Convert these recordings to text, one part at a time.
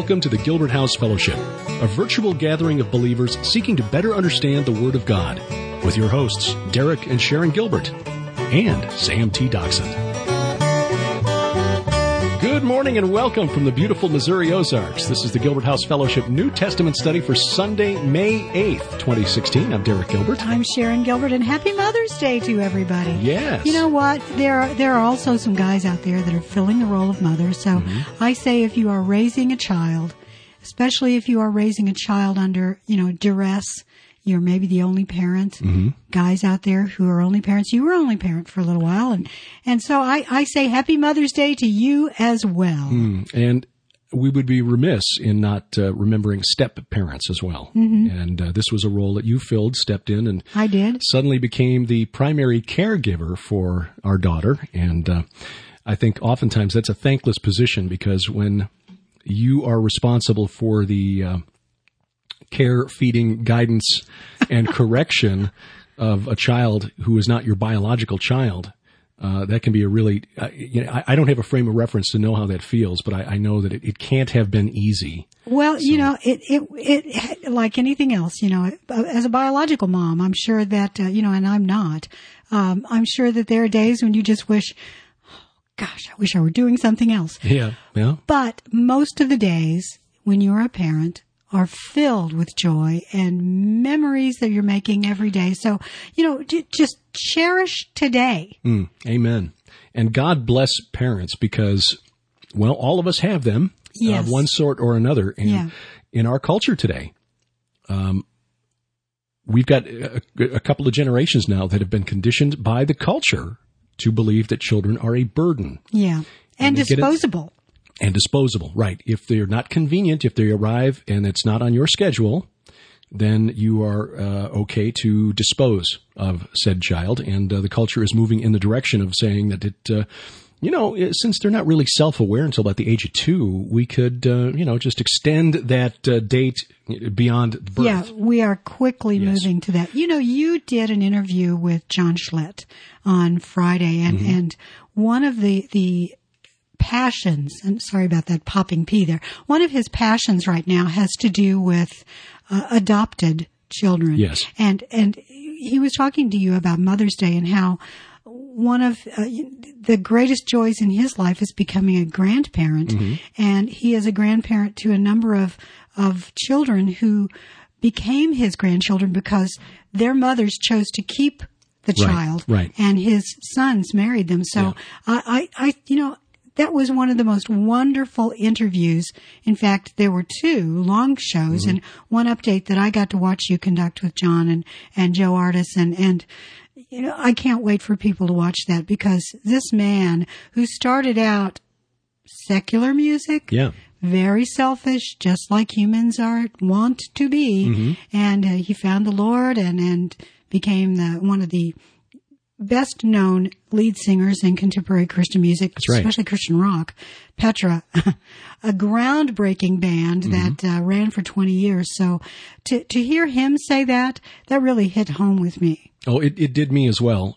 Welcome to the Gilbert House Fellowship, a virtual gathering of believers seeking to better understand the Word of God, with your hosts, Derek and Sharon Gilbert, and Sam T. Doxson. Good morning and welcome from the beautiful Missouri Ozarks. This is the Gilbert House Fellowship New Testament study for Sunday, May 8th, 2016. I'm Derek Gilbert. I'm Sharon Gilbert, and happy Mother's Day to everybody. Yes. You know what? There are also some guys out there that are filling the role of mother. So I say if you are raising a child, especially if you are raising a child under, duress, you're maybe the only parent. Guys out there who are only parents, you were only parent for a little while. And so I say happy Mother's Day to you as well. And we would be remiss in not remembering step-parents as well. And this was a role that you filled, stepped in, and I did. Suddenly became the primary caregiver for our daughter. And I think oftentimes that's a thankless position, because when you are responsible for the care, feeding, guidance, and correction of a child who is not your biological child, that can be a really, I don't have a frame of reference to know how that feels, but I know that it can't have been easy. Well, it like anything else, as a biological mom, I'm sure that, and I'm not, I'm sure that there are days when you just wish, gosh, I wish I were doing something else. Yeah. But most of the days when you're a parent are filled with joy and memories that you're making every day. So, just cherish today. Amen. And God bless parents, because, well, all of us have them, of one sort or another. And in our culture today, we've got a couple of generations now that have been conditioned by the culture to believe that children are a burden. Yeah. And disposable. And disposable, right. If they're not convenient, if they arrive and it's not on your schedule, then you are okay to dispose of said child. And the culture is moving in the direction of saying that since they're not really self-aware until about the age of 2, we could, just extend that date beyond birth. Yeah, we are quickly moving to that. You did an interview with John Schlett on Friday, and one of the passions, and sorry about that popping P there, one of his passions right now has to do with adopted children. Yes. And he was talking to you about Mother's Day and how one of the greatest joys in his life is becoming a grandparent. And he is a grandparent to a number of children who became his grandchildren because their mothers chose to keep the child. Right. And his sons married them. So that was one of the most wonderful interviews. In fact, there were 2 long shows and one update that I got to watch you conduct with John and Joe Artis. And I can't wait for people to watch that, because this man who started out secular music, very selfish, just like humans want to be. And he found the Lord and became one of the best known lead singers in contemporary Christian music, especially Christian rock. Petra, a groundbreaking band that ran for 20 years. So to hear him say that really hit home with me. Oh, it did me as well.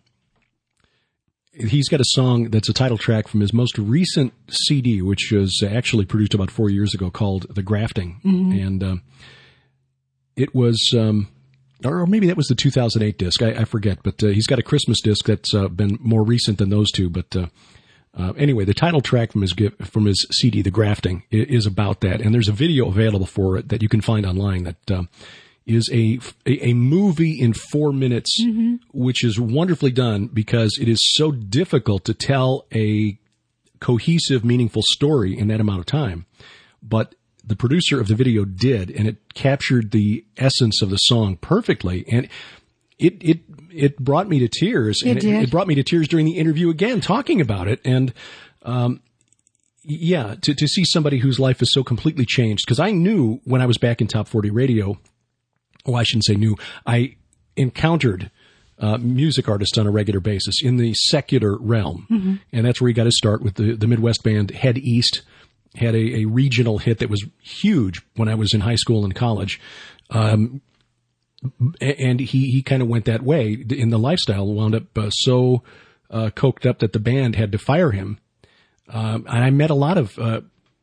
He's got a song that's a title track from his most recent CD, which was actually produced about 4 years ago, called The Grafting. And it was... or maybe that was the 2008 disc. I forget, but he's got a Christmas disc that's been more recent than those two. But anyway, the title track from his CD, The Grafting, is about that, and there's a video available for it that you can find online that is a movie in 4 minutes, which is wonderfully done, because it is so difficult to tell a cohesive, meaningful story in that amount of time. But the producer of the video did, and it captured the essence of the song perfectly. And it brought me to tears. It brought me to tears during the interview again, talking about it. And, to see somebody whose life is so completely changed. Because I knew when I was back in Top 40 Radio, I shouldn't say knew, I encountered music artists on a regular basis in the secular realm. And that's where he got his start with the Midwest band Head East. Had a regional hit that was huge when I was in high school and college. And he kind of went that way in the lifestyle, wound up so coked up that the band had to fire him. And I met a lot of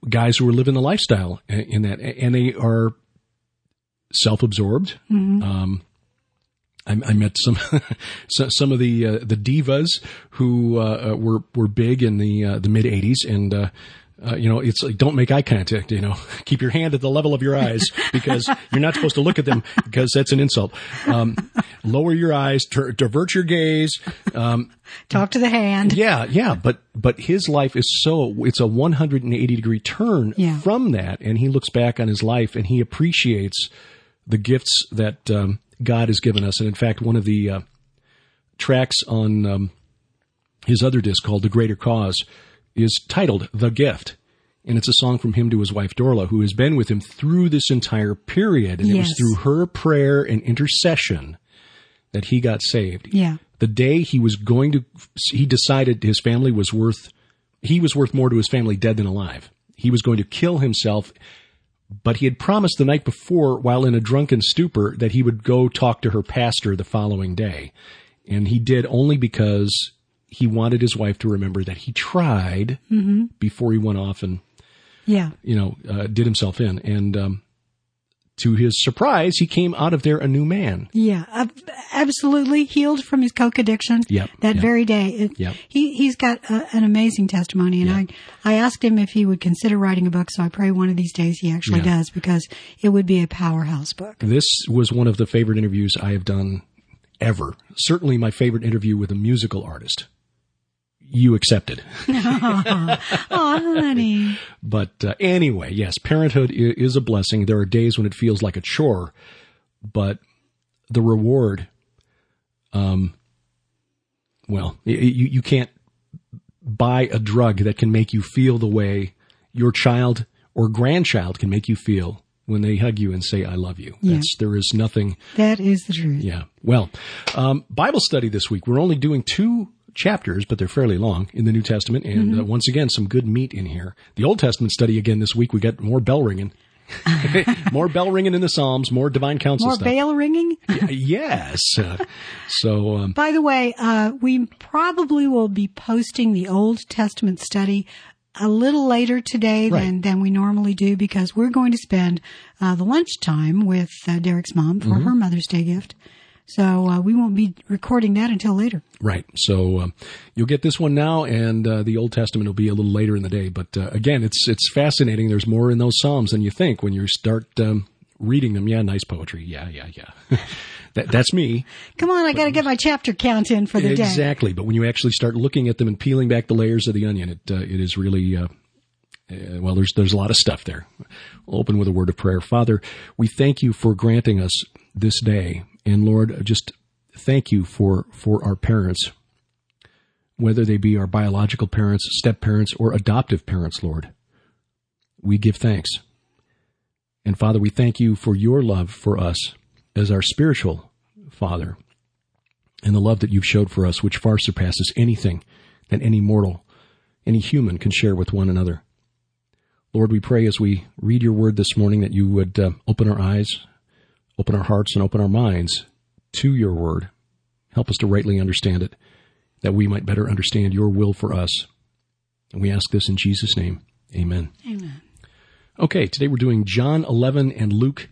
guys who are living the lifestyle in that, and they are self-absorbed. Mm-hmm. I met some of the divas who were big in the mid '80s, and it's like, don't make eye contact. Keep your hand at the level of your eyes, because you're not supposed to look at them, because that's an insult. Lower your eyes, divert your gaze. Talk to the hand. Yeah. But his life is it's a 180-degree turn from that, and he looks back on his life and he appreciates the gifts that God has given us. And in fact, one of the tracks on his other disc, called The Greater Cause, is titled The Gift. And it's a song from him to his wife, Dorla, who has been with him through this entire period. And It was through her prayer and intercession that he got saved. Yeah. The day he decided he was worth more to his family dead than alive. He was going to kill himself. But he had promised the night before, while in a drunken stupor, that he would go talk to her pastor the following day. And he did, only because he wanted his wife to remember that he tried before he went off and, did himself in. And to his surprise, he came out of there a new man. Yeah, absolutely healed from his coke addiction that very day. He's got an amazing testimony, and I asked him if he would consider writing a book, so I pray one of these days he actually does, because it would be a powerhouse book. This was one of the favorite interviews I have done ever. Certainly my favorite interview with a musical artist. You accepted. Oh, honey. But anyway, yes, parenthood is a blessing. There are days when it feels like a chore, but the reward, you can't buy a drug that can make you feel the way your child or grandchild can make you feel when they hug you and say, I love you. There is nothing. That is the truth. Yeah. Well, Bible study this week. We're only doing 2 chapters, but they're fairly long in the New Testament. And once again, some good meat in here. The Old Testament study again this week. We got more bell ringing. More bell ringing in the Psalms, more divine counsel stuff. More bell ringing? Yes. By the way, we probably will be posting the Old Testament study a little later today than we normally do, because we're going to spend the lunchtime with Derek's mom for her Mother's Day gift. So we won't be recording that until later. Right. So you'll get this one now, and the Old Testament will be a little later in the day. But again, it's fascinating. There's more in those Psalms than you think when you start reading them. Yeah, nice poetry. Yeah. That's me. Come on, I got to get my chapter count in for the day. Exactly. But when you actually start looking at them and peeling back the layers of the onion, it is really there's a lot of stuff there. We'll open with a word of prayer. Father, we thank you for granting us this day. And Lord, just thank you for our parents, whether they be our biological parents, step-parents, or adoptive parents, Lord. We give thanks. And Father, we thank you for your love for us as our spiritual Father, and the love that you've showed for us, which far surpasses anything that any mortal, any human can share with one another. Lord, we pray as we read your word this morning that you would open our eyes, open our hearts, and open our minds to your word. Help us to rightly understand it, that we might better understand your will for us. And we ask this in Jesus' name. Amen. Amen. Okay, today we're doing John 11 and Luke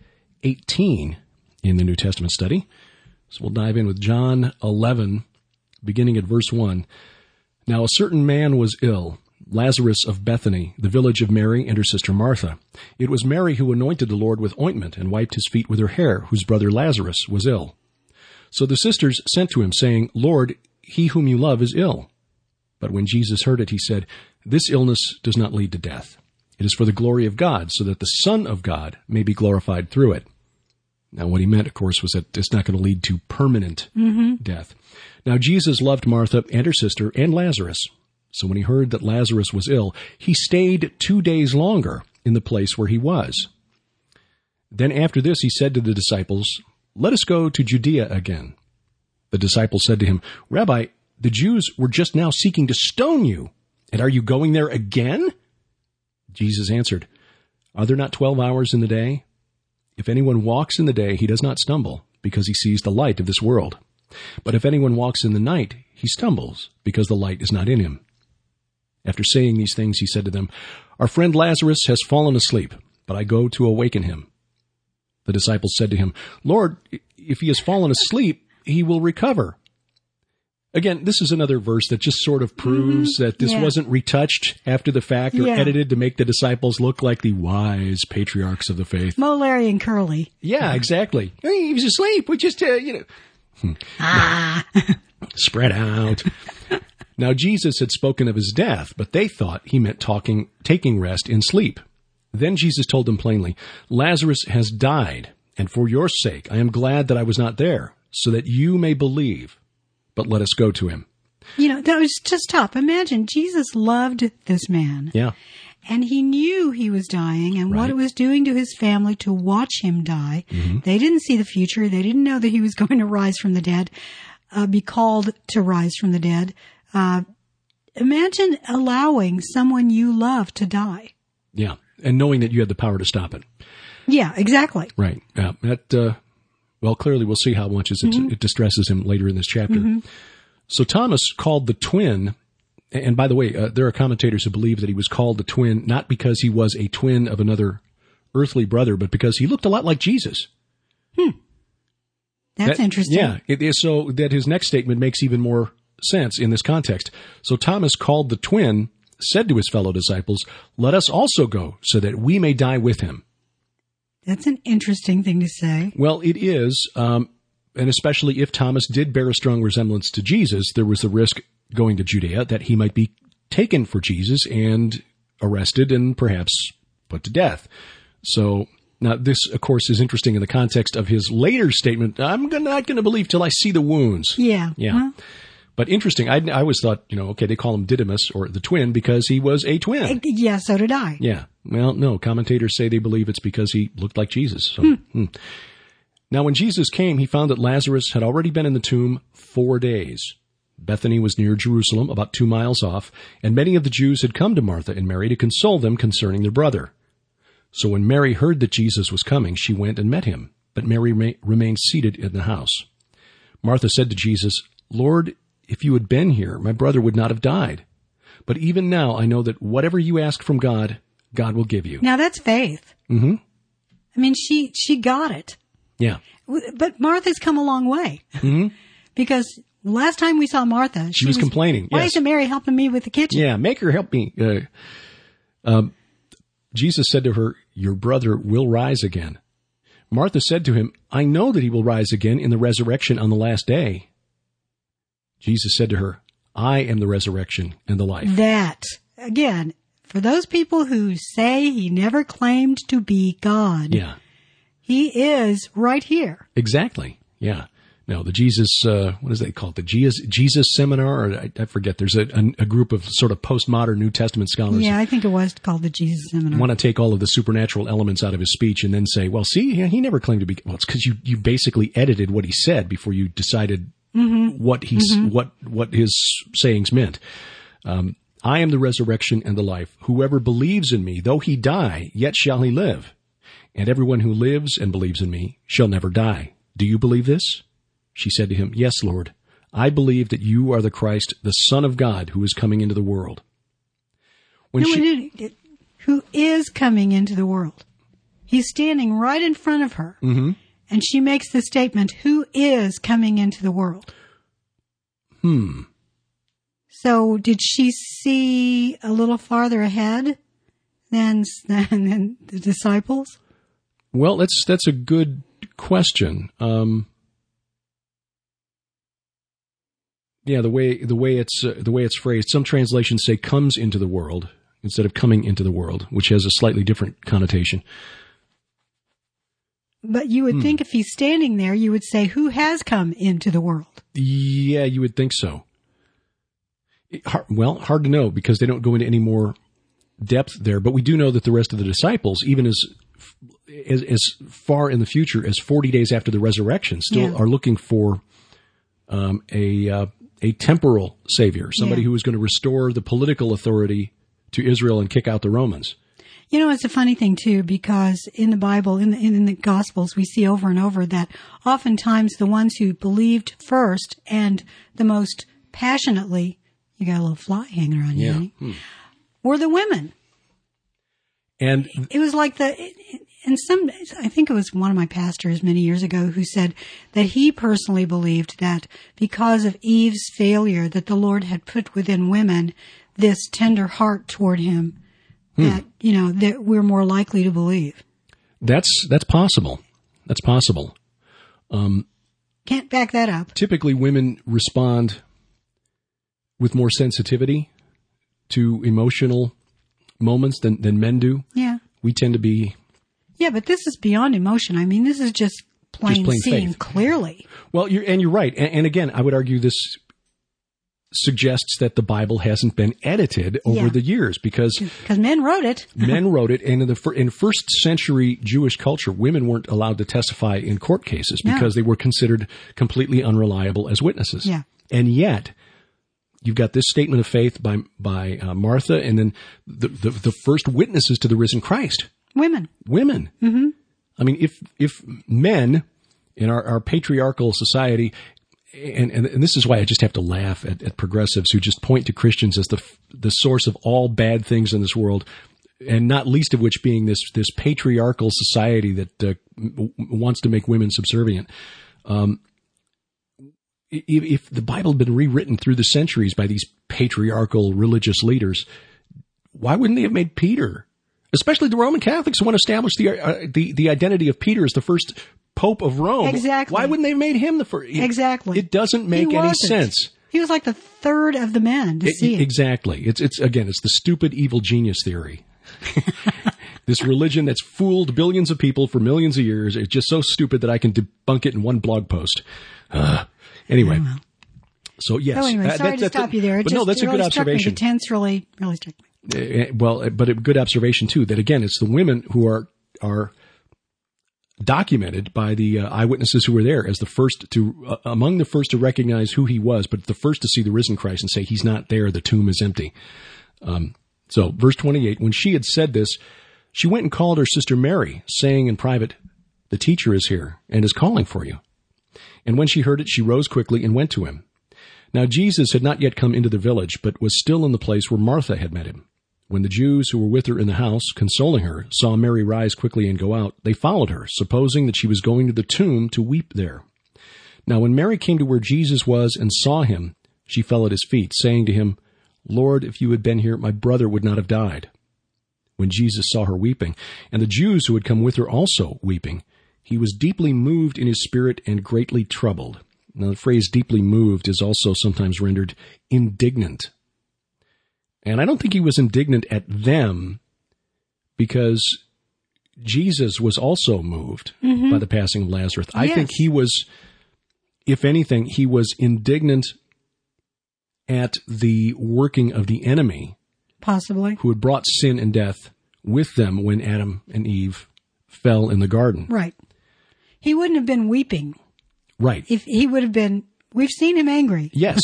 18 in the New Testament study. So we'll dive in with John 11, beginning at verse 1. Now a certain man was ill, Lazarus of Bethany, the village of Mary and her sister Martha. It was Mary who anointed the Lord with ointment and wiped his feet with her hair, whose brother Lazarus was ill. So the sisters sent to him, saying, Lord, he whom you love is ill. But when Jesus heard it, he said, This illness does not lead to death. It is for the glory of God, so that the Son of God may be glorified through it. Now, what he meant, of course, was that it's not going to lead to permanent death. Now, Jesus loved Martha and her sister and Lazarus. So when he heard that Lazarus was ill, he stayed 2 days longer in the place where he was. Then after this, he said to the disciples, Let us go to Judea again. The disciples said to him, Rabbi, the Jews were just now seeking to stone you, and are you going there again? Jesus answered, Are there not 12 hours in the day? If anyone walks in the day, he does not stumble, because he sees the light of this world. But if anyone walks in the night, he stumbles, because the light is not in him. After saying these things, he said to them, "Our friend Lazarus has fallen asleep, but I go to awaken him." The disciples said to him, "Lord, if he has fallen asleep, he will recover." Again, this is another verse that just sort of proves that this wasn't retouched after the fact or edited to make the disciples look like the wise patriarchs of the faith. Mo, Larry, and Curly. Yeah, exactly. Hey, he was asleep. We just, spread out. Now, Jesus had spoken of his death, but they thought he meant taking rest in sleep. Then Jesus told them plainly, "Lazarus has died, and for your sake I am glad that I was not there, so that you may believe. But let us go to him." That was just tough. Imagine, Jesus loved this man. Yeah. And he knew he was dying and what it was doing to his family to watch him die. Mm-hmm. They didn't see the future. They didn't know that he was going to rise from the dead, be called to rise from the dead. Imagine allowing someone you love to die. Yeah. And knowing that you had the power to stop it. Yeah, exactly. Right. Yeah. Well, clearly we'll see how much it distresses him later in this chapter. Mm-hmm. So Thomas called the twin, and by the way, there are commentators who believe that he was called the twin not because he was a twin of another earthly brother, but because he looked a lot like Jesus. That's interesting. Yeah. It is so that his next statement makes even more sense in this context. So Thomas called the twin, said to his fellow disciples, "Let us also go so that we may die with him." That's an interesting thing to say. Well, it is, and especially if Thomas did bear a strong resemblance to Jesus, there was the risk going to Judea that he might be taken for Jesus and arrested and perhaps put to death. So now this, of course, is interesting in the context of his later statement, "I'm not going to believe till I see the wounds." Yeah. Well, but interesting. I always thought, okay, they call him Didymus or the twin because he was a twin. Yeah, so did I. Yeah. Well, no, commentators say they believe it's because he looked like Jesus. So, Now, when Jesus came, he found that Lazarus had already been in the tomb 4 days. Bethany was near Jerusalem, about 2 miles off, and many of the Jews had come to Martha and Mary to console them concerning their brother. So when Mary heard that Jesus was coming, she went and met him, but Mary remained seated in the house. Martha said to Jesus, "Lord, if you had been here, my brother would not have died. But even now I know that whatever you ask from God, God will give you." Now that's faith. Mm-hmm. I mean, she got it. Yeah. But Martha's come a long way. Mm-hmm. Because last time we saw Martha, she was complaining. Why isn't Mary helping me with the kitchen? Yeah, make her help me. Jesus said to her, "Your brother will rise again." Martha said to him, "I know that he will rise again in the resurrection on the last day." Jesus said to her, "I am the resurrection and the life." That, again, for those people who say he never claimed to be God, he is right here. Exactly. Yeah. No, the Jesus, what is they call it? The Jesus Seminar? Or I forget. There's a group of sort of postmodern New Testament scholars. Yeah, I think it was called the Jesus Seminar. Want to take all of the supernatural elements out of his speech and then say, well, see, he never claimed to be. Well, it's because you basically edited what he said before you decided what his sayings meant. I am the resurrection and the life. Whoever believes in me, though he die, yet shall he live. And everyone who lives and believes in me shall never die. Do you believe this? She said to him, "Yes, Lord. I believe that you are the Christ, the Son of God, who is coming into the world." Who is coming into the world? He's standing right in front of her. Mm-hmm. And she makes the statement, "Who is coming into the world?" So did she see a little farther ahead than the disciples? Well, that's a good question. Yeah, the way it's phrased, some translations say "comes into the world" instead of "coming into the world," which has a slightly different connotation. But you would think if he's standing there, you would say, "Who has come into the world?" Yeah, you would think so. Hard to know because they don't go into any more depth there. But we do know that the rest of the disciples, even as far in the future as 40 days after the resurrection, still are looking for a temporal savior, somebody who is going to restore the political authority to Israel and kick out the Romans. You know, it's a funny thing, too, because in the Bible, in the Gospels, we see over and over that oftentimes the ones who believed first and the most passionately, You got a little fly hanging around you, Yeah. honey. Were the women. And It was like I think it was one of my pastors many years ago who said that he personally believed that because of Eve's failure that the Lord had put within women this tender heart toward him that, that we're more likely to believe. that's possible. That's possible. Can't back that up. Typically, women respond with more sensitivity to emotional moments than men do. Yeah. We tend to be... Yeah, but this is beyond emotion. I mean, this is just plain seeing faith. clearly. Well, you're right. And again, I would argue this suggests that the Bible hasn't been edited over the years because men wrote it. Men wrote it, and in first century Jewish culture, women weren't allowed to testify in court cases because they were considered completely unreliable as witnesses. Yeah. And yet, you've got this statement of faith by Martha, and then the first witnesses to the risen Christ. Women. Mm-hmm. I mean, if men in our patriarchal society, and this is why I just have to laugh at progressives who just point to Christians as the source of all bad things in this world, and not least of which being this patriarchal society that wants to make women subservient. If the Bible had been rewritten through the centuries by these patriarchal religious leaders, why wouldn't they have made Peter? Especially the Roman Catholics who want to establish the identity of Peter as the first Pope of Rome. Exactly. Why wouldn't they have made him the first? Exactly. It doesn't make any sense. He was like the third of the men to see it. Exactly. It's the stupid evil genius theory. This religion that's fooled billions of people for millions of years. It's just so stupid that I can debunk it in one blog post. Anyway. Oh, well. So yes. Oh, anyway, sorry to stop you there. But no, that's a good observation. The tense really struck me. Well, but a good observation too, that again, it's the women who are documented by the eyewitnesses who were there as the first among the first to recognize who he was, but the first to see the risen Christ and say, he's not there, the tomb is empty. So verse 28, when she had said this, she went and called her sister Mary, saying in private, the teacher is here and is calling for you. And when she heard it, she rose quickly and went to him. Now Jesus had not yet come into the village, but was still in the place where Martha had met him. When the Jews who were with her in the house, consoling her, saw Mary rise quickly and go out, they followed her, supposing that she was going to the tomb to weep there. Now when Mary came to where Jesus was and saw him, she fell at his feet, saying to him, Lord, if you had been here, my brother would not have died. When Jesus saw her weeping, and the Jews who had come with her also weeping, he was deeply moved in his spirit and greatly troubled. Now, the phrase deeply moved is also sometimes rendered indignant. And I don't think he was indignant at them because Jesus was also moved by the passing of Lazarus. I think he was, if anything, he was indignant at the working of the enemy. Possibly. Who had brought sin and death with them when Adam and Eve fell in the garden. Right. He wouldn't have been weeping. Right. If he would have been, we've seen him angry. Yes.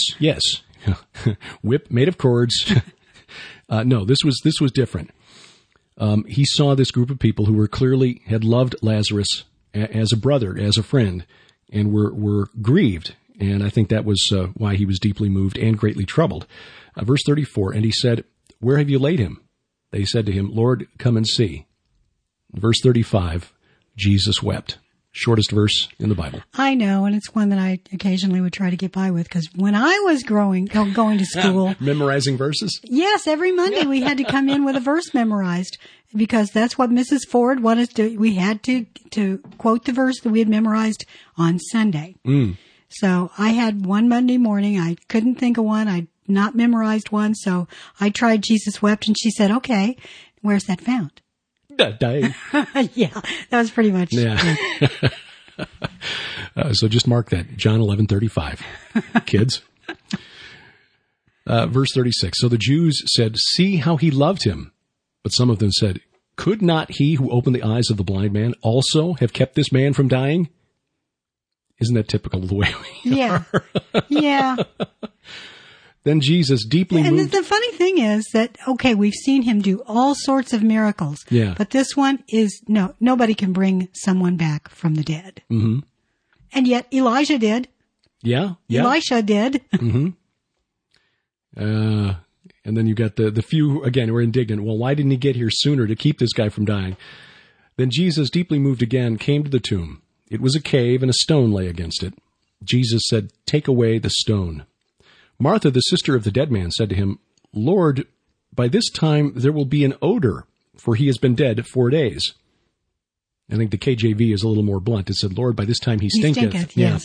Whip made of cords. No, this was different. He saw this group of people who were clearly had loved Lazarus as a brother, as a friend, and were grieved. And I think that was why he was deeply moved and greatly troubled. Verse 34, and he said, where have you laid him? They said to him, Lord, come and see. Verse 35, Jesus wept. Shortest verse in the Bible. I know, and it's one that I occasionally would try to get by with, because when I was going to school... Memorizing verses? Yes, every Monday we had to come in with a verse memorized, because that's what Mrs. Ford wanted us to... We had to quote the verse that we had memorized on Sunday. So I had one Monday morning, I couldn't think of one, I'd not memorized one, so I tried Jesus Wept, and she said, okay, where's that found? Yeah, that was pretty much. Yeah. So just mark that, John 11:35, kids. Verse 36. So the Jews said, "See how he loved him," but some of them said, "Could not he who opened the eyes of the blind man also have kept this man from dying?" Isn't that typical of the way we are? Yeah. Then Jesus deeply moved. And the funny thing is that, okay, we've seen him do all sorts of miracles. Yeah. But this one is, nobody can bring someone back from the dead. Mm-hmm. And yet Elijah did. Yeah. Elisha did. Mm-hmm. And then you got the few, again, who are indignant. Well, why didn't he get here sooner to keep this guy from dying? Then Jesus, deeply moved again, came to the tomb. It was a cave, and a stone lay against it. Jesus said, "Take away the stone." Martha, the sister of the dead man, said to him, "Lord, by this time there will be an odor, for he has been dead 4 days." I think the KJV is a little more blunt. It said, "Lord, by this time he stinketh." Yes.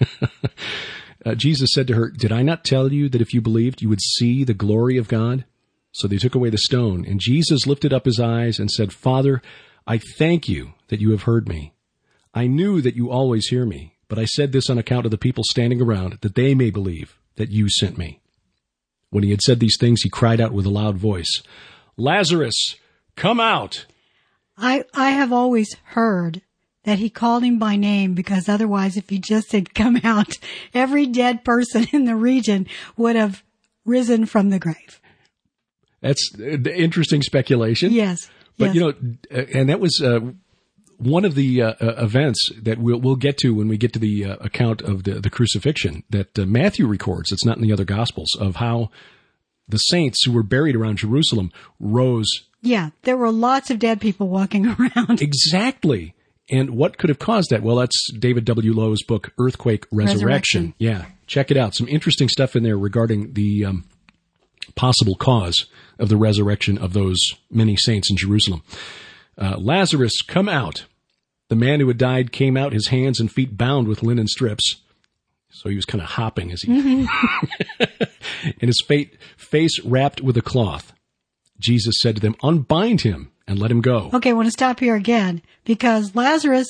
Jesus said to her, "Did I not tell you that if you believed, you would see the glory of God?" So they took away the stone, and Jesus lifted up his eyes and said, "Father, I thank you that you have heard me. I knew that you always hear me, but I said this on account of the people standing around, that they may believe that you sent me." When he had said these things, he cried out with a loud voice, "Lazarus, come out!" I have always heard that he called him by name, because otherwise, if he just said come out, every dead person in the region would have risen from the grave. That's interesting speculation. Yes. But, yes. And that was one of the events that we'll get to when we get to the account of the crucifixion that Matthew records. It's not in the other Gospels, of how the saints who were buried around Jerusalem rose. Yeah, there were lots of dead people walking around. Exactly. And what could have caused that? Well, that's David W. Lowe's book, Earthquake Resurrection. Yeah, check it out. Some interesting stuff in there regarding the possible cause of the resurrection of those many saints in Jerusalem. Lazarus, come out. The man who had died came out, his hands and feet bound with linen strips. So he was kind of hopping as he... and his face wrapped with a cloth. Jesus said to them, "Unbind him and let him go." Okay, I want to stop here again, because Lazarus,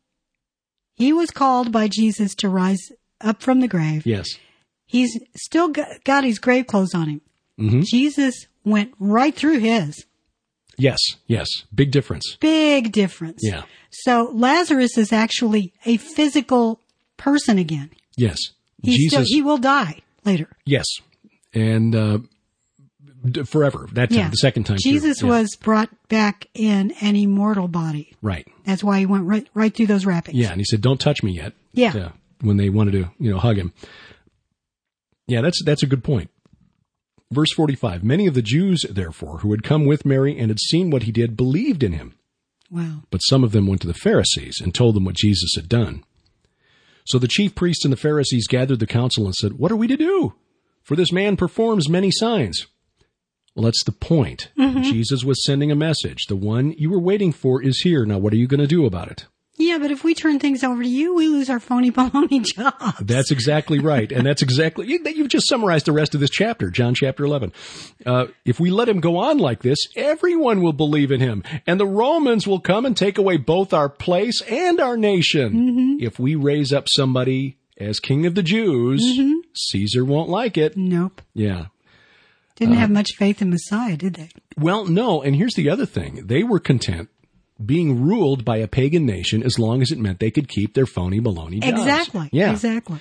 he was called by Jesus to rise up from the grave. Yes. He's still got his grave clothes on him. Mm-hmm. Jesus went right through his. Yes. Big difference. Big difference. Yeah. So Lazarus is actually a physical person again. Yes. He will die later. Yes. And forever. That time, the second time. Jesus was brought back in an immortal body. Right. That's why he went right through those wrappings. Yeah, and he said, "Don't touch me yet." Yeah. When they wanted to, hug him. Yeah, that's a good point. Verse 45, many of the Jews, therefore, who had come with Mary and had seen what he did, believed in him. Wow. But some of them went to the Pharisees and told them what Jesus had done. So the chief priests and the Pharisees gathered the council and said, "What are we to do? For this man performs many signs." Well, that's the point. Mm-hmm. Jesus was sending a message. The one you were waiting for is here. Now, what are you going to do about it? Yeah, but if we turn things over to you, we lose our phony baloney jobs. That's exactly right. And that's exactly, you've just summarized the rest of this chapter, John chapter 11. If we let him go on like this, everyone will believe in him. And the Romans will come and take away both our place and our nation. Mm-hmm. If we raise up somebody as king of the Jews, mm-hmm. Caesar won't like it. Nope. Yeah. Didn't have much faith in Messiah, did they? Well, no. And here's the other thing. They were content being ruled by a pagan nation as long as it meant they could keep their phony baloney jobs. Exactly. Yeah. Exactly.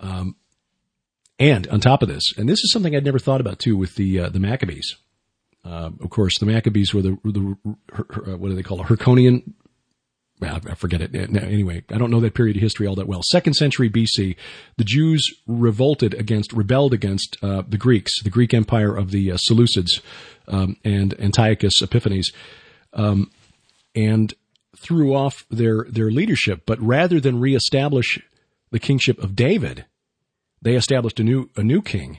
And on top of this, and this is something I'd never thought about too with the Maccabees. Of course, the Maccabees were the what do they call it? Hyrcanian. Well, I forget it. Anyway, I don't know that period of history all that well. 2nd century BC, the Jews rebelled against the Greeks, the Greek Empire of the Seleucids, and Antiochus Epiphanes, and threw off their leadership. But rather than reestablish the kingship of David, they established a new king,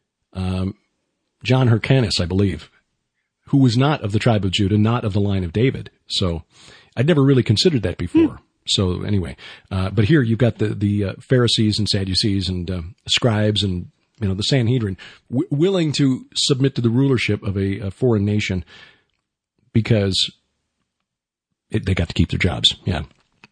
John Hyrcanus, I believe, who was not of the tribe of Judah, not of the line of David. So I'd never really considered that before. So anyway, but here you've got the Pharisees and Sadducees and scribes and the Sanhedrin willing to submit to the rulership of a foreign nation because they got to keep their jobs. Yeah.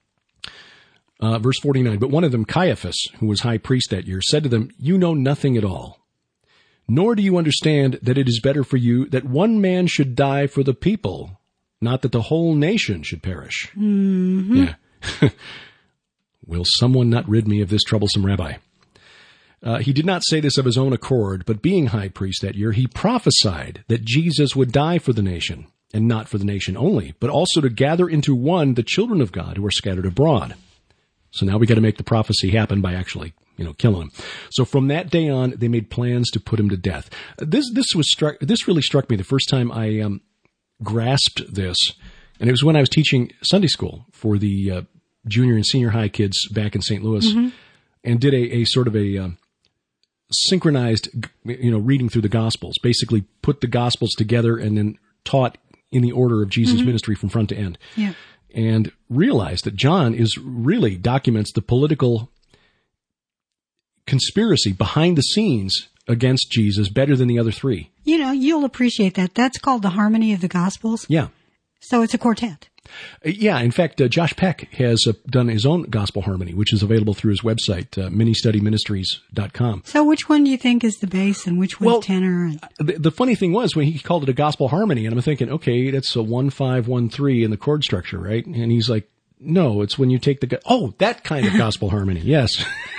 Verse 49, but one of them, Caiaphas, who was high priest that year, said to them, "You know nothing at all, nor do you understand that it is better for you that one man should die for the people, not that the whole nation should perish." Mm-hmm. Yeah. Will someone not rid me of this troublesome rabbi? He did not say this of his own accord, but being high priest that year, he prophesied that Jesus would die for the nation, and not for the nation only, but also to gather into one the children of God who are scattered abroad. So now we got to make the prophecy happen by actually killing him. So from that day on, they made plans to put him to death. This really struck me the first time I grasped this, and it was when I was teaching Sunday school for the junior and senior high kids back in St. Louis, and did a sort of a synchronized, reading through the Gospels. Basically, put the Gospels together and then taught in the order of Jesus' ministry from front to end. Yeah. And realized that John really documents the political conspiracy behind the scenes against Jesus better than the other three. You'll appreciate that. That's called the Harmony of the Gospels. Yeah. So it's a quartet. Yeah. In fact, Josh Peck has done his own gospel harmony, which is available through his website, ministudyministries.com. So which one do you think is the bass and which one's tenor? The funny thing was when he called it a gospel harmony, and I'm thinking, okay, that's a 1-5-1-3 in the chord structure, right? And he's like, no, it's when you take that kind of gospel harmony. Yes.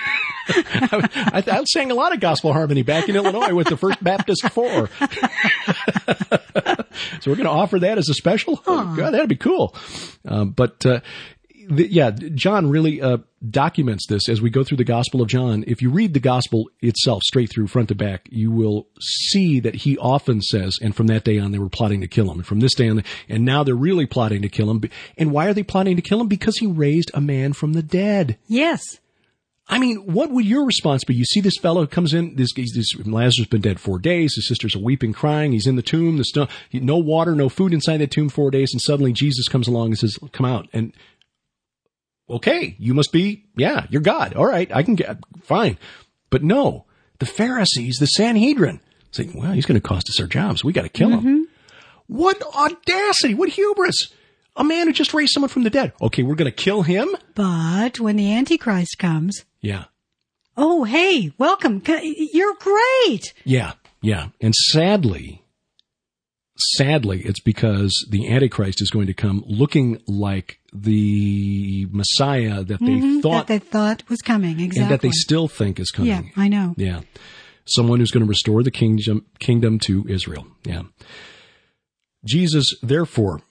I sang a lot of gospel harmony back in Illinois with the First Baptist 4. So we're going to offer that as a special? Oh, God, that'd be cool. John really documents this as we go through the Gospel of John. If you read the Gospel itself straight through front to back, you will see that he often says, and from that day on, they were plotting to kill him. And from this day on, and now they're really plotting to kill him. And why are they plotting to kill him? Because he raised a man from the dead. Yes. I mean, what would your response be? You see this fellow comes in, this Lazarus has been dead 4 days, his sisters are weeping, crying, he's in the tomb, no water, no food inside that tomb 4 days, and suddenly Jesus comes along and says, come out. And, okay, you must be, you're God. All right, I can get, fine. But no, the Pharisees, the Sanhedrin, saying, well, he's going to cost us our jobs. We got to kill him. What audacity, what hubris. A man who just raised someone from the dead. Okay, we're going to kill him? But when the Antichrist comes... Yeah. Oh, hey, welcome. You're great. Yeah. And sadly, it's because the Antichrist is going to come looking like the Messiah that they thought was coming. Exactly. And that they still think is coming. Yeah, I know. Yeah. Someone who's going to restore the kingdom to Israel. Yeah. Jesus, therefore...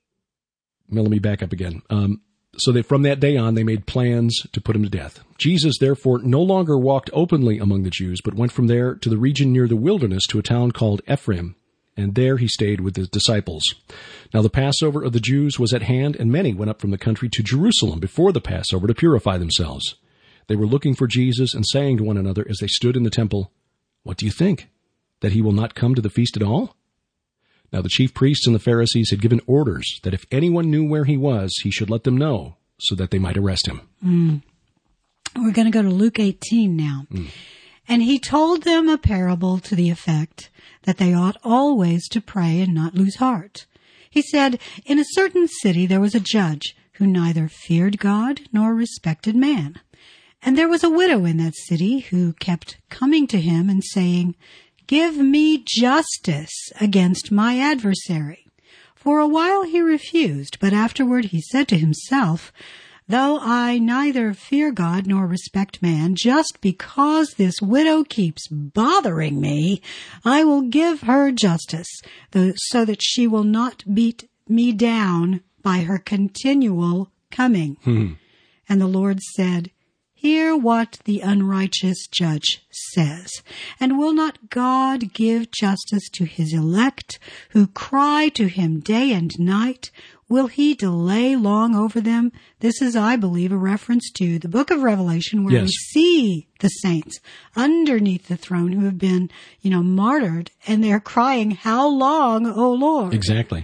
Now, let me back up again. So from that day on, they made plans to put him to death. Jesus, therefore, no longer walked openly among the Jews, but went from there to the region near the wilderness to a town called Ephraim, and there he stayed with his disciples. Now the Passover of the Jews was at hand, and many went up from the country to Jerusalem before the Passover to purify themselves. They were looking for Jesus and saying to one another as they stood in the temple, "What do you think? That he will not come to the feast at all?" Now the chief priests and the Pharisees had given orders that if anyone knew where he was, he should let them know so that they might arrest him. We're going to go to Luke 18 now. And he told them a parable to the effect that they ought always to pray and not lose heart. He said, in a certain city there was a judge who neither feared God nor respected man. And there was a widow in that city who kept coming to him and saying, "Give me justice against my adversary." For a while he refused, but afterward he said to himself, "Though I neither fear God nor respect man, just because this widow keeps bothering me, I will give her justice, so that she will not beat me down by her continual coming." And the Lord said, "Hear what the unrighteous judge says. And will not God give justice to his elect, who cry to him day and night? Will he delay long over them?" This is, I believe, a reference to the book of Revelation, where we see the saints underneath the throne who have been, martyred, and they're crying, "How long, O Lord?" Exactly.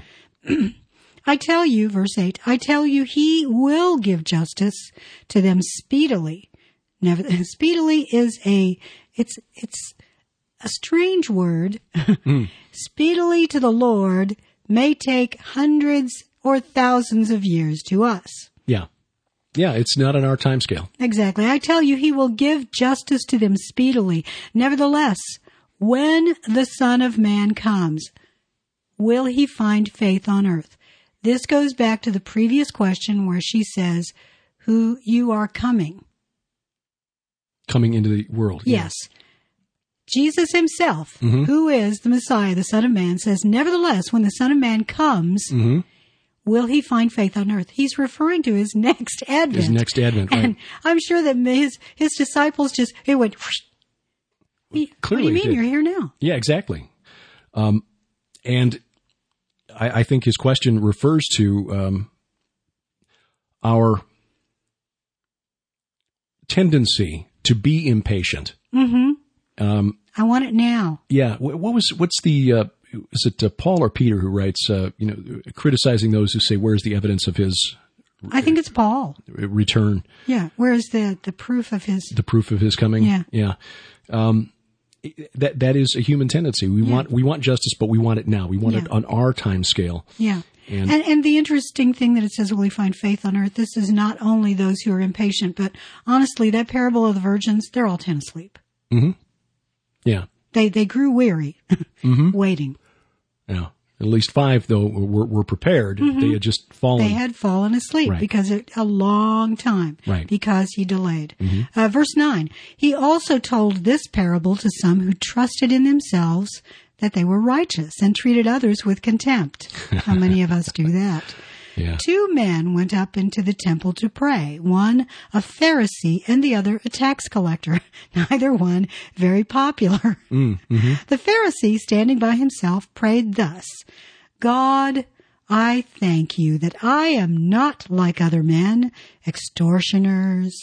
I tell you, verse 8, I tell you, he will give justice to them speedily. Speedily is it's a strange word. Speedily to the Lord may take hundreds or thousands of years to us. Yeah, it's not on our time scale. Exactly. I tell you, he will give justice to them speedily. Nevertheless, when the Son of Man comes, will he find faith on earth? This goes back to the previous question where she says, "Who you are coming." Coming into the world. Yes. Jesus himself, who is the Messiah, the Son of Man, says, "Nevertheless, when the Son of Man comes, will he find faith on earth? He's referring to his next advent. His next advent, right. And I'm sure that his disciples it went, Clearly what do you mean? You're here now? Yeah, exactly. And I think his question refers to our tendency to be impatient. Mm-hmm. I want it now. Yeah. What's the, is it Paul or Peter who writes, criticizing those who say, where's the evidence of his I think it's Paul. Return? Yeah. Where's the proof of his? The proof of his coming? Yeah. Yeah. That is a human tendency. We want justice, but we want it now. We want it on our time scale. Yeah. And the interesting thing that it says, will he find faith on earth? This is not only those who are impatient, but honestly, that parable of the virgins, they're all 10 asleep. Mm-hmm. Yeah. They grew weary, waiting. Yeah. At least 5, though, were prepared. Mm-hmm. They had just fallen. They had fallen asleep because a long time. Right. Because he delayed. Mm-hmm. Verse 9, he also told this parable to some who trusted in themselves that they were righteous and treated others with contempt. How many of us do that? Yeah. 2 men went up into the temple to pray, one a Pharisee and the other a tax collector, neither one very popular. Mm-hmm. The Pharisee, standing by himself, prayed thus, God, I thank you that I am not like other men, extortioners,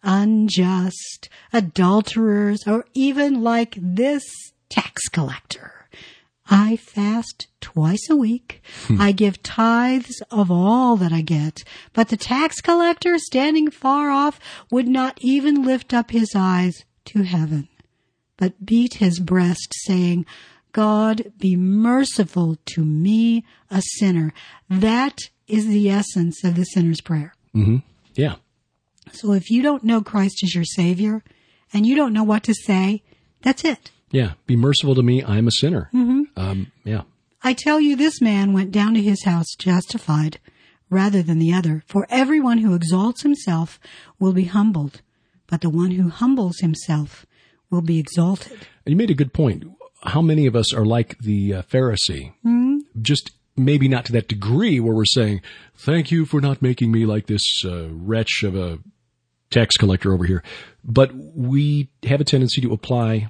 unjust, adulterers, or even like this tax collector. I fast twice a week. I give tithes of all that I get. But the tax collector, standing far off, would not even lift up his eyes to heaven, but beat his breast, saying, God, be merciful to me, a sinner. That is the essence of the sinner's prayer. Mm-hmm. Yeah. So if you don't know Christ as your Savior, and you don't know what to say, that's it. Yeah, be merciful to me, I am a sinner. Mm-hmm. Yeah. I tell you, this man went down to his house justified rather than the other. For everyone who exalts himself will be humbled, but the one who humbles himself will be exalted. You made a good point. How many of us are like the Pharisee? Mm-hmm. Just maybe not to that degree where we're saying, thank you for not making me like this wretch of a tax collector over here. But we have a tendency to apply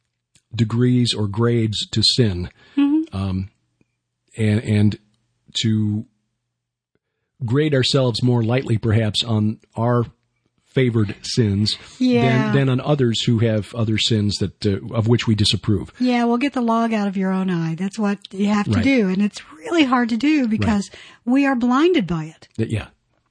degrees or grades to sin, and to grade ourselves more lightly, perhaps, on our favored sins than on others who have other sins that of which we disapprove. Yeah, well, get the log out of your own eye. That's what you have to do, and it's really hard to do because we are blinded by it. Yeah.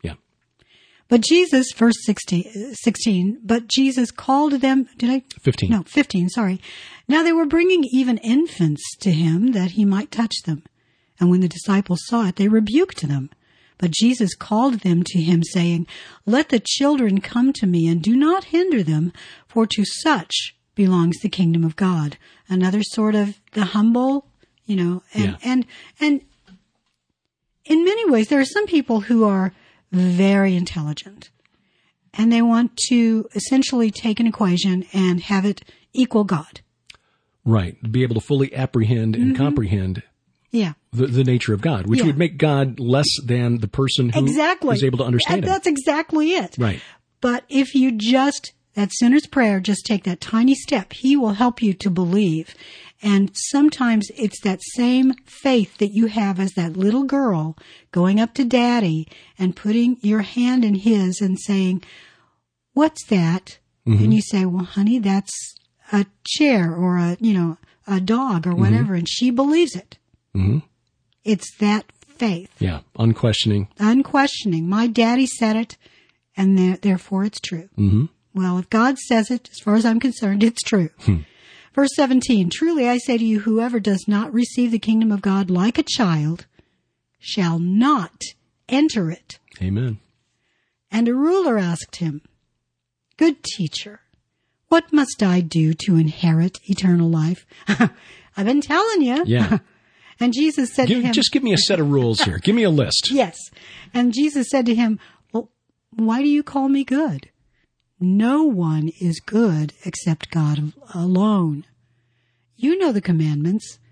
But Jesus, verse 16, but Jesus called them, 15. No, 15, sorry. Now they were bringing even infants to him that he might touch them. And when the disciples saw it, they rebuked them. But Jesus called them to him, saying, let the children come to me, and do not hinder them, for to such belongs the kingdom of God. Another sort of the humble, and in many ways, there are some people who are very intelligent, and they want to essentially take an equation and have it equal God. Right. Be able to fully apprehend and comprehend the nature of God, which would make God less than the person who is able to understand him. That's exactly it. Right. But if you that sinner's prayer, just take that tiny step, he will help you to believe. And sometimes it's that same faith that you have as that little girl going up to Daddy and putting your hand in his and saying, what's that? Mm-hmm. And you say, well, honey, that's a chair or a dog or whatever. And she believes it. Mm-hmm. It's that faith. Yeah. Unquestioning. My daddy said it, and therefore it's true. Mm-hmm. Well, if God says it, as far as I'm concerned, it's true. Verse 17, truly I say to you, whoever does not receive the kingdom of God like a child shall not enter it. Amen. And a ruler asked him, good teacher, what must I do to inherit eternal life? I've been telling you. Yeah. And Jesus said to him, just give me a set of rules here. Give me a list. Yes. And Jesus said to him, well, why do you call me good? No one is good except God alone. You know the commandments.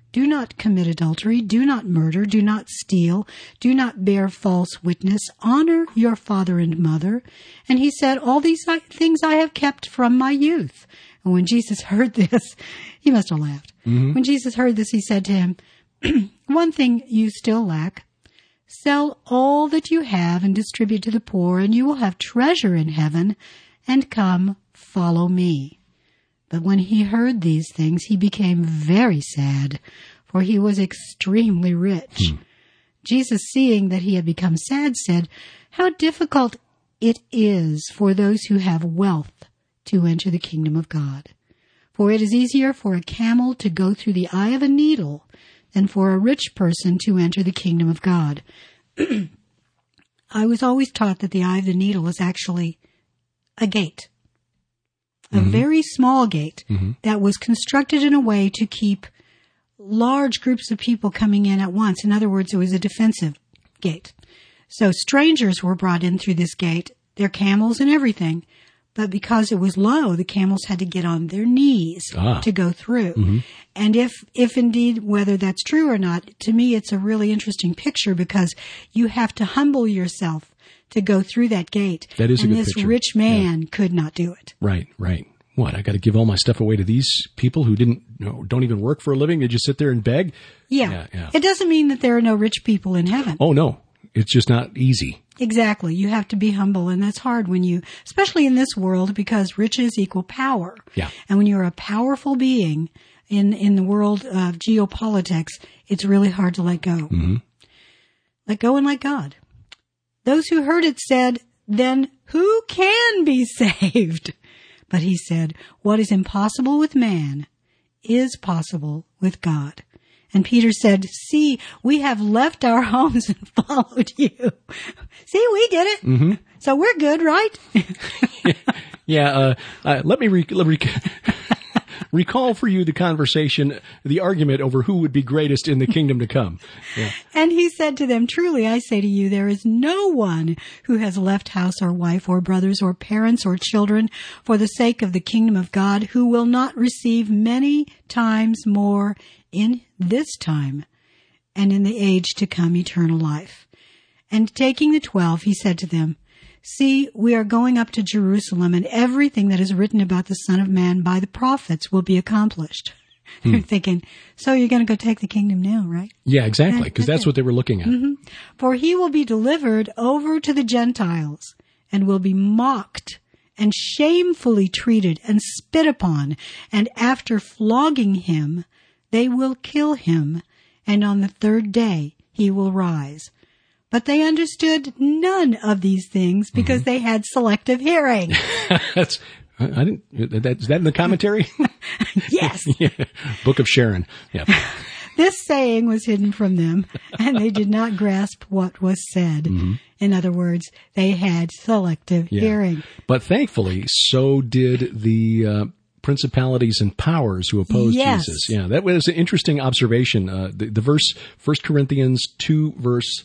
do not commit adultery, do not murder, do not steal, do not bear false witness, honor your father and mother. And he said, all these things I have kept from my youth. And when Jesus heard this, he must have laughed. Mm-hmm. When Jesus heard this, he said to him, one thing you still lack. Sell all that you have and distribute to the poor, and you will have treasure in heaven, and come, follow me. But when he heard these things, he became very sad, for he was extremely rich. Jesus, seeing that he had become sad, said, how difficult it is for those who have wealth to enter the kingdom of God. For it is easier for a camel to go through the eye of a needle than for a rich person to enter the kingdom of God. I was always taught that the eye of the needle is actually a gate. A very small gate that was constructed in a way to keep large groups of people coming in at once. In other words, it was a defensive gate. So strangers were brought in through this gate, their camels and everything. But because it was low, the camels had to get on their knees to go through. And if indeed, whether that's true or not, to me it's a really interesting picture because you have to humble yourself to go through that gate. That is a good picture. And this rich man could not do it. Right. What, I got to give all my stuff away to these people who don't even work for a living? They just sit there and beg? Yeah. It doesn't mean that there are no rich people in heaven. Oh, no. It's just not easy. Exactly. You have to be humble, and that's hard when you, especially in this world, because riches equal power. Yeah. And when you're a powerful being in the world of geopolitics, it's really hard to let go. Let go and let God. Those who heard it said, then who can be saved? But he said, what is impossible with man is possible with God. And Peter said, see, we have left our homes and followed you. See, we did it. So we're good, right? Let me recall for you the conversation, the argument over who would be greatest in the kingdom to come. Yeah. And he said to them, truly, I say to you, there is no one who has left house or wife or brothers or parents or children for the sake of the kingdom of God who will not receive many times more in this time and in the age to come eternal life. And taking the 12, he said to them, see, we are going up to Jerusalem, and everything that is written about the Son of Man by the prophets will be accomplished. They're thinking, so you're going to go take the kingdom now, right? Yeah, exactly, because that's what they were looking at. For he will be delivered over to the Gentiles and will be mocked and shamefully treated and spit upon, and after flogging him, they will kill him, and on the third day he will rise. But they understood none of these things because they had selective hearing. Is that in the commentary? Yes. Book of Sharon. Yeah. This saying was hidden from them, and they did not grasp what was said. In other words, they had selective hearing. But thankfully, so did the principalities and powers who opposed Jesus. Yeah, that was an interesting observation. The verse, 1 Corinthians 2, verse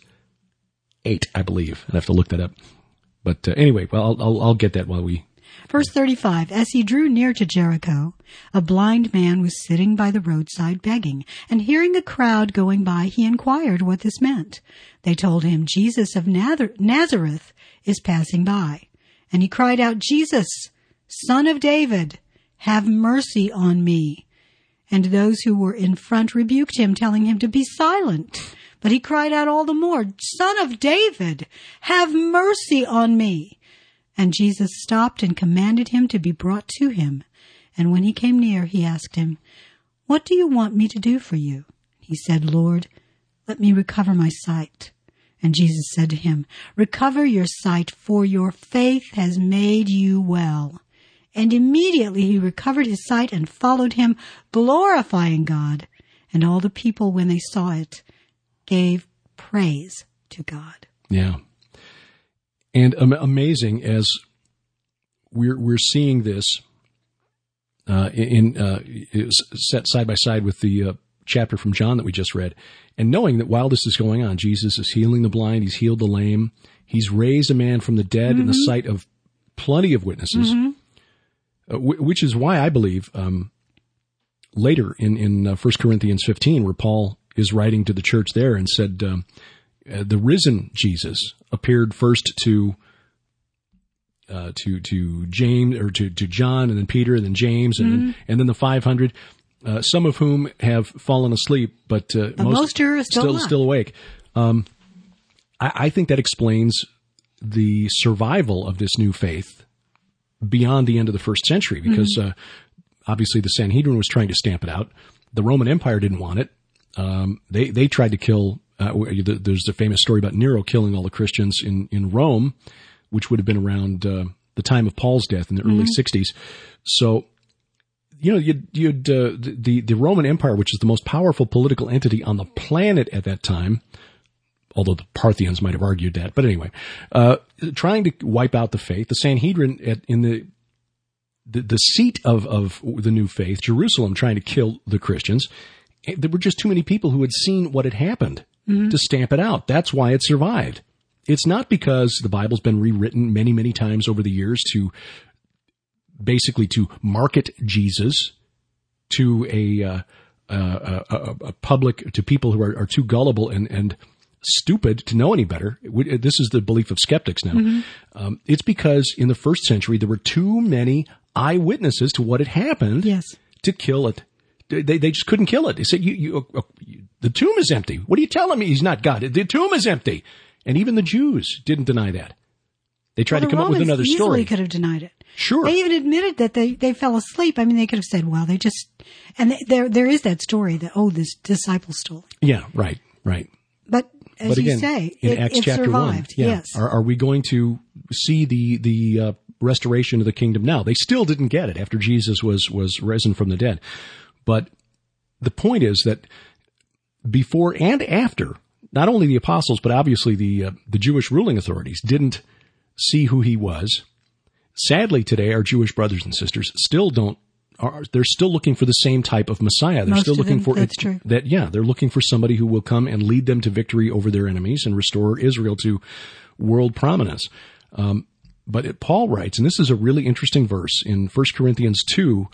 8, I believe. I have to look that up. But anyway, well, I'll get that while we... Verse 35, as he drew near to Jericho, a blind man was sitting by the roadside begging, and hearing a crowd going by, he inquired what this meant. They told him, Jesus of Nazareth is passing by. And he cried out, Jesus, Son of David, have mercy on me. And those who were in front rebuked him, telling him to be silent. But he cried out all the more, Son of David, have mercy on me. And Jesus stopped and commanded him to be brought to him. And when he came near, he asked him, what do you want me to do for you? He said, Lord, let me recover my sight. And Jesus said to him, recover your sight, for your faith has made you well. And immediately he recovered his sight and followed him, glorifying God. And all the people, when they saw it, gave praise to God. Yeah. And amazing as we're seeing this set side by side with the chapter from John that we just read, and knowing that while this is going on, Jesus is healing the blind, he's healed the lame, he's raised a man from the dead in the sight of plenty of witnesses, which is why I believe later in 1 Corinthians 15, where Paul is writing to the church there and said, the risen Jesus appeared first to James, or to John, and then Peter, and then James, and then the 500, some of whom have fallen asleep, but most are still awake. I think that explains the survival of this new faith beyond the end of the first century, because obviously the Sanhedrin was trying to stamp it out. The Roman Empire didn't want it. They tried to kill. There's the famous story about Nero killing all the Christians in Rome, which would have been around the time of Paul's death in the early 60s. So, the Roman Empire, which is the most powerful political entity on the planet at that time, although the Parthians might have argued that, but anyway, trying to wipe out the faith. The Sanhedrin in the seat of the new faith, Jerusalem, trying to kill the Christians. There were just too many people who had seen what had happened to stamp it out. That's why it survived. It's not because the Bible's been rewritten many, many times over the years to basically to market Jesus to a public, to people who are too gullible and stupid to know any better. This is the belief of skeptics now. It's because in the first century there were too many eyewitnesses to what had happened to kill it. They just couldn't kill it. They said, the tomb is empty. What are you telling me? He's not God. The tomb is empty. And even the Jews didn't deny that. They tried to come up with another story. Easily could have denied it. Sure. They even admitted that they fell asleep. I mean, they could have said, well, they just, and there is that story that, this disciple stole it. Yeah, right. But as again, you say, in Acts chapter survived. 1, Yes. Are we going to see the restoration of the kingdom now? They still didn't get it after Jesus was risen from the dead. But the point is that before and after, not only the apostles, but obviously the Jewish ruling authorities didn't see who he was. Sadly, today, our Jewish brothers and sisters still they're still looking for the same type of Messiah. They're still looking for that's true. they're looking for somebody who will come and lead them to victory over their enemies and restore Israel to world prominence. But Paul writes, and this is a really interesting verse in 1 Corinthians 2.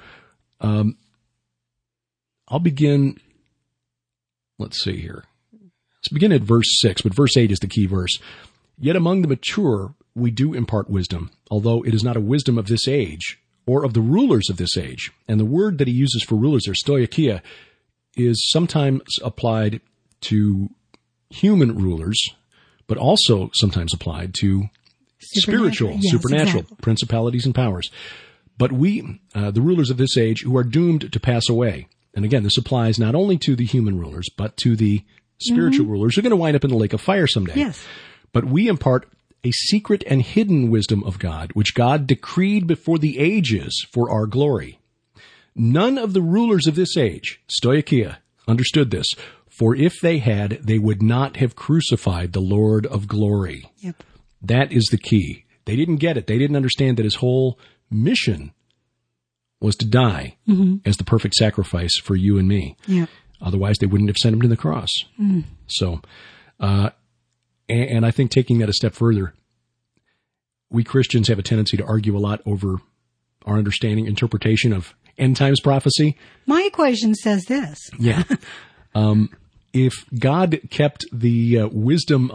I'll begin, let's see here. Let's begin at verse 6, but verse 8 is the key verse. Yet among the mature we do impart wisdom, although it is not a wisdom of this age or of the rulers of this age. And the word that he uses for rulers, or stoicheia, is sometimes applied to human rulers, but also sometimes applied to supernatural exactly. principalities and powers. But we, the rulers of this age, who are doomed to pass away. And again, this applies not only to the human rulers, but to the spiritual rulers who are going to wind up in the lake of fire someday. Yes. But we impart a secret and hidden wisdom of God, which God decreed before the ages for our glory. None of the rulers of this age, stoicheia, understood this, for if they had, they would not have crucified the Lord of glory. Yep. That is the key. They didn't get it. They didn't understand that his whole mission was to die as the perfect sacrifice for you and me. Yeah. Otherwise, they wouldn't have sent him to the cross. So, and I think taking that a step further, we Christians have a tendency to argue a lot over our understanding, interpretation of end times prophecy. My equation says this. Yeah. If God kept the wisdom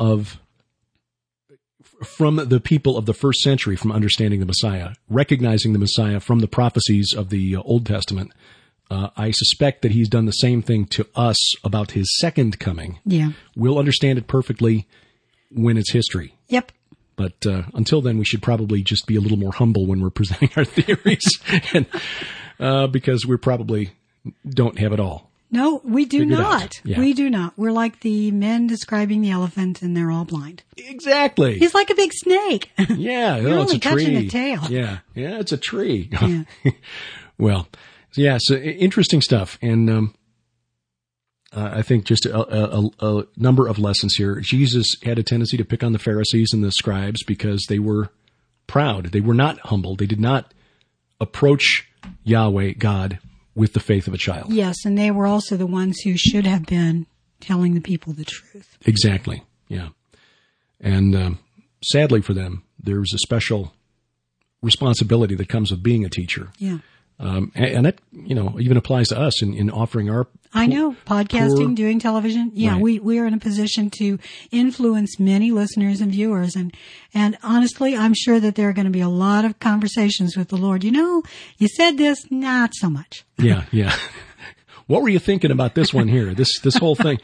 from the people of the first century from understanding the Messiah, recognizing the Messiah from the prophecies of the Old Testament, I suspect that he's done the same thing to us about his second coming. Yeah. We'll understand it perfectly when it's history. Yep. But until then, we should probably just be a little more humble when we're presenting our theories, and, because we probably don't have it all. No, we do not. Yeah. We do not. We're like the men describing the elephant, and they're all blind. Exactly. He's like a big snake. Yeah, You're it's only a tree. touching the tail. Yeah, it's a tree. Yeah. Well, yeah, so interesting stuff, and I think just a number of lessons here. Jesus had a tendency to pick on the Pharisees and the scribes because they were proud. They were not humble. They did not approach Yahweh, God, with the faith of a child. Yes, and they were also the ones who should have been telling the people the truth. Exactly, yeah. And sadly for them, there's a special responsibility that comes with being a teacher. Yeah. And that, even applies to us in offering our... I know, podcasting, doing television. Yeah, right. we are in a position to influence many listeners and viewers. And honestly, I'm sure that there are going to be a lot of conversations with the Lord. You said this, not so much. Yeah. What were you thinking about this one here? This whole thing?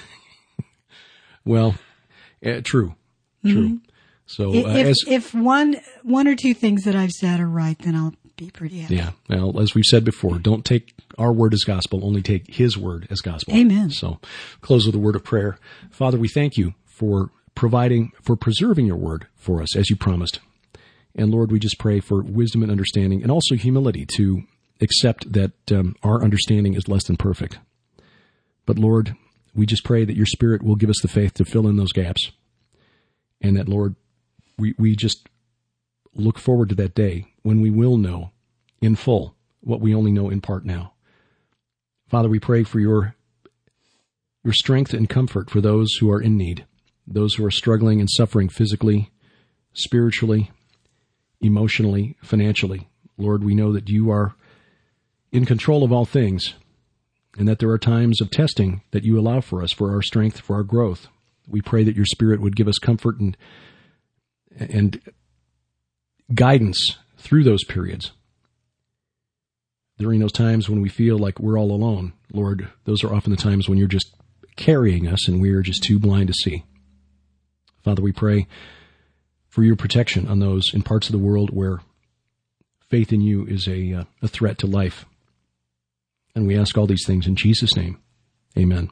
Well, true. Mm-hmm. So if one or two things that I've said are right, then I'll be pretty happy. Yeah. Well, as we've said before, don't take our word as gospel, only take his word as gospel. Amen. So close with a word of prayer. Father, we thank you for preserving your word for us as you promised. And Lord, we just pray for wisdom and understanding and also humility to accept that our understanding is less than perfect. But Lord, we just pray that your Spirit will give us the faith to fill in those gaps. And that, Lord, we just look forward to that day when we will know in full what we only know in part now. Father, we pray for your strength and comfort for those who are in need, those who are struggling and suffering physically, spiritually, emotionally, financially. Lord, we know that you are in control of all things and that there are times of testing that you allow for us, for our strength, for our growth. We pray that your Spirit would give us comfort and guidance through those periods. During those times when we feel like we're all alone, Lord, those are often the times when you're just carrying us and we are just too blind to see. Father, we pray for your protection on those in parts of the world where faith in you is a threat to life. And we ask all these things in Jesus' name. Amen.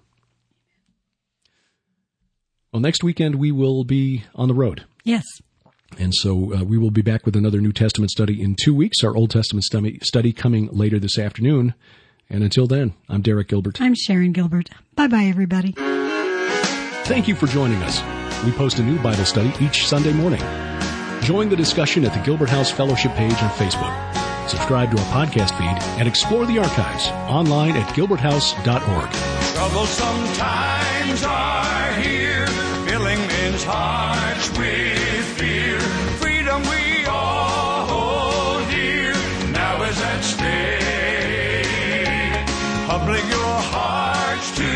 Well, next weekend we will be on the road. Yes. And so we will be back with another New Testament study in 2 weeks, our Old Testament study coming later this afternoon. And until then, I'm Derek Gilbert. I'm Sharon Gilbert. Bye-bye, everybody. Thank you for joining us. We post a new Bible study each Sunday morning. Join the discussion at the Gilbert House Fellowship page on Facebook. Subscribe to our podcast feed and explore the archives online at gilberthouse.org. Troublesome times are here, filling men's hearts with fear. Freedom we all hold dear, now is at stake. Humbling your hearts to